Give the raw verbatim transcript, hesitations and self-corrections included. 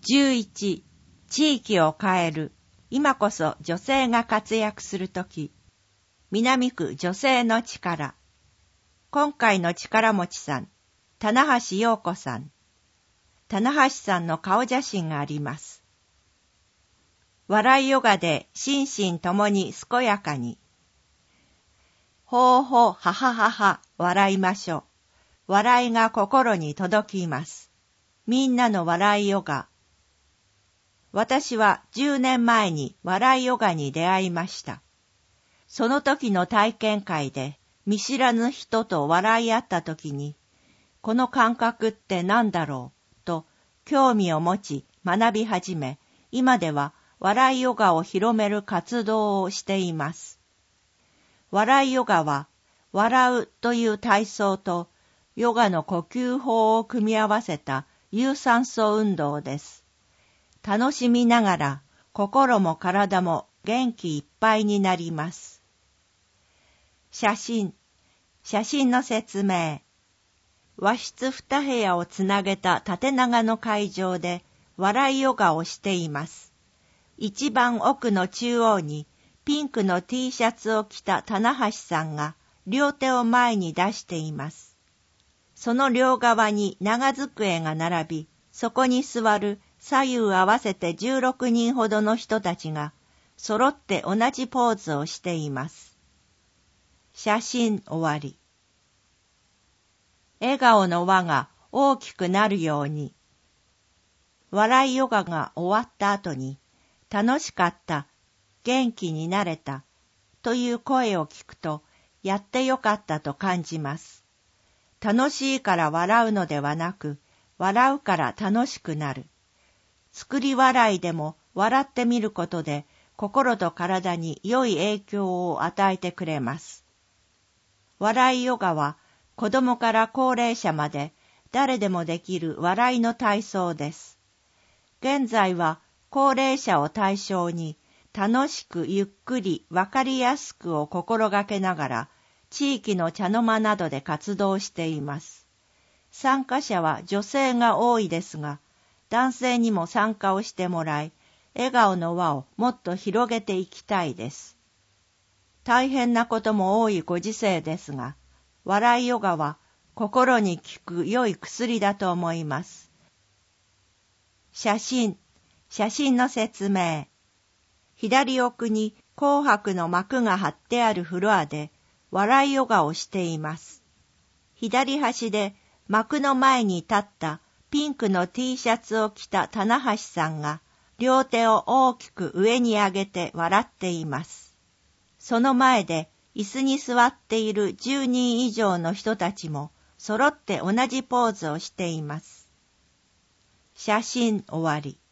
じゅういち、地域を変える。今こそ女性が活躍するとき。南区女性の力。今回の力持ちさん、棚橋陽子さん。棚橋さんの顔写真があります。笑いヨガで心身ともに健やかに。ほうほうはははは笑いましょう。笑いが心に届きます。みんなの笑いヨガ。私はじゅうねんまえに笑いヨガに出会いました。その時の体験会で見知らぬ人と笑い合った時に、この感覚って何だろうと興味を持ち学び始め、今では笑いヨガを広める活動をしています。笑いヨガは、笑うという体操とヨガの呼吸法を組み合わせた有酸素運動です。楽しみながら心も体も元気いっぱいになります。写真、写真の説明。和室二部屋をつなげた縦長の会場で笑いヨガをしています。一番奥の中央にピンクの T シャツを着た棚橋さんが両手を前に出しています。その両側に長机が並び、そこに座る左右合わせてじゅうろくにんほどの人たちが揃って同じポーズをしています。写真終わり。笑顔の輪が大きくなるように。笑いヨガが終わった後に、楽しかった、元気になれた、という声を聞くと、やってよかったと感じます。楽しいから笑うのではなく、笑うから楽しくなる。作り笑いでも笑ってみることで、心と体に良い影響を与えてくれます。笑いヨガは、子供から高齢者まで誰でもできる笑いの体操です。現在は高齢者を対象に楽しくゆっくりわかりやすくを心がけながら地域の茶の間などで活動しています。参加者は女性が多いですが、男性にも参加をしてもらい、笑顔の輪をもっと広げていきたいです。大変なことも多いご時世ですが、笑いヨガは心に効く良い薬だと思います。写真、写真の説明。左奥に紅白の幕が張ってあるフロアで笑いヨガをしています。左端で幕の前に立ったピンクの T シャツを着た棚橋さんが両手を大きく上に上げて笑っています。その前で椅子に座っているじゅうにん以上の人たちも揃って同じポーズをしています。写真終わり。